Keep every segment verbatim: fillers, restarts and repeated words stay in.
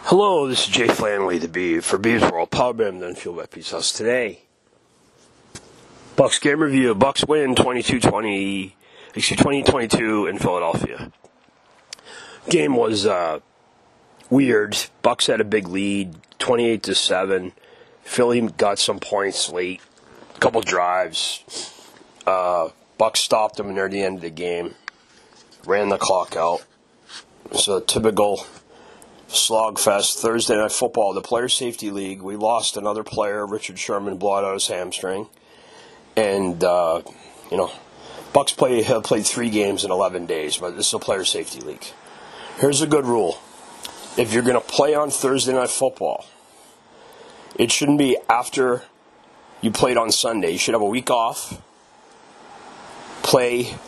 Hello, this is Jay Flanley, the Beav, for Beav's World, powered by then fueled by Peace House. Today, Bucks game review. Bucks win twenty-two twenty, excuse twenty twenty-two in Philadelphia. Game was uh, weird. Bucks had a big lead, twenty-eight to seven. Philly got some points late, a couple drives. Uh, Bucks stopped them near the end of the game, ran the clock out. So typical slogfest. Thursday Night Football, the Player Safety League. We lost another player, Richard Sherman, blood out his hamstring. And, uh, you know, Bucks play, have played three games in eleven days, but this is a Player Safety League. Here's a good rule. If you're going to play on Thursday Night Football, it shouldn't be after you played on Sunday. You should have a week off, play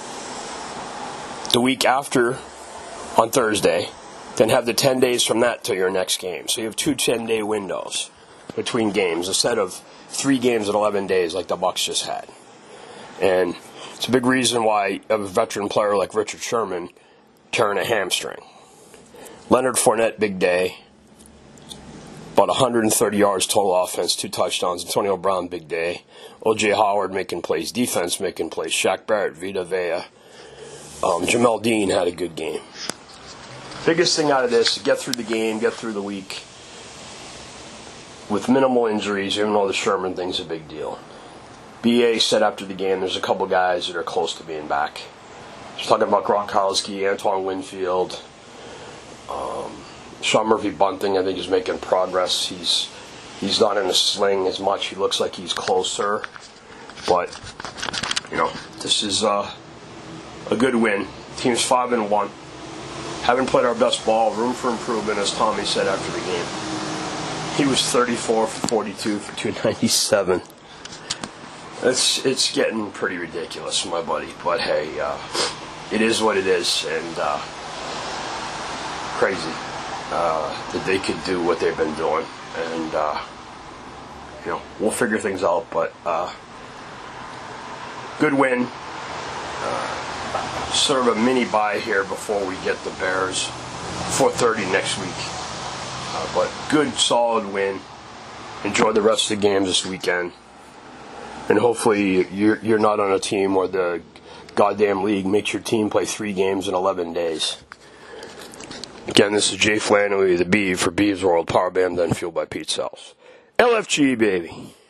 the week after on Thursday, then have the ten days from that till your next game. So you have two ten-day windows between games instead of three games in eleven days like the Bucks just had. And it's a big reason why a veteran player like Richard Sherman tearing a hamstring. Leonard Fournette, big day. About one hundred thirty yards total offense, two touchdowns. Antonio Brown, big day. O J Howard making plays, defense making plays. Shaq Barrett, Vita Vea. Um, Jamel Dean had a good game. Biggest thing out of this, get through the game, get through the week with minimal injuries, even though the Sherman thing's a big deal. B A said after the game there's a couple guys that are close to being back. He's talking about Gronkowski, Antoine Winfield, um, Sean Murphy Bunting, I think, is making progress. He's he's not in a sling as much. He looks like he's closer. But, you know, this is uh, a good win. Team's five and one. Haven't played our best ball. Room for improvement, as Tommy said after the game. He was thirty-four for forty-two for two ninety-seven. It's it's getting pretty ridiculous, my buddy. But hey, uh, it is what it is, and uh, crazy uh, that they could do what they've been doing. And uh, you know, we'll figure things out. But uh, good win. Uh, Sort of a mini bye here before we get the Bears, four thirty next week. Uh, but good, solid win. Enjoy the rest of the games this weekend. And hopefully you're, you're not on a team where the goddamn league makes your team play three games in eleven days. Again, this is Jay Flannery, the Beav, for Beav's World, powered by then fueled by Pete Sells. L F G, baby.